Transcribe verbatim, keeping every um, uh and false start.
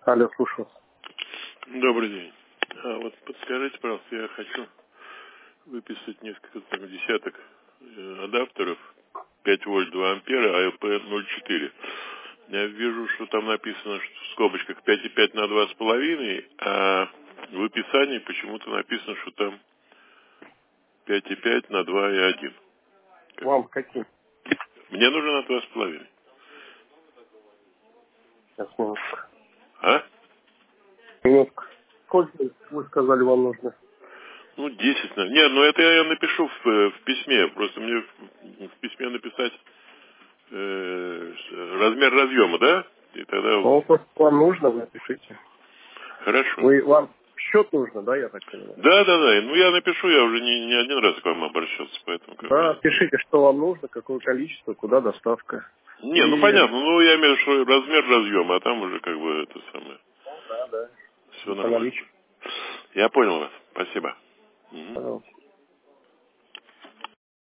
Алло, слушаю. Добрый день. А вот подскажите, пожалуйста, я хочу выписать несколько там, десяток э, адаптеров пять вольт два ампера а эл пи ноль четыре. Я вижу, что там написано, что в скобочках пять и пять на два с половиной, а в описании почему-то написано, что там пять и пять на два и один. Вам каким? Мне нужно на два с половиной. Сейчас, минутку. А? Минутку. Сколько вы сказали, вам нужно? Ну, десять, наверное. Нет, ну это я напишу в, э, в письме. Просто мне в, в письме написать э, размер разъема, да? И тогда... Ну, просто вам нужно, вы напишите. Хорошо. Вы, вам счет нужно, да, я так понимаю? Да, да, да. Ну, я напишу, я уже не, не один раз к вам обращался, поэтому... Как Да, бы... пишите, что вам нужно, какое количество, куда доставка. Не, ну И... понятно. Ну, я имею в виду, что размер разъема, а там уже как бы это самое... Ну, да, да. Все По нормально. наличию. Я понял вас. Спасибо. Мгм. Пожалуйста.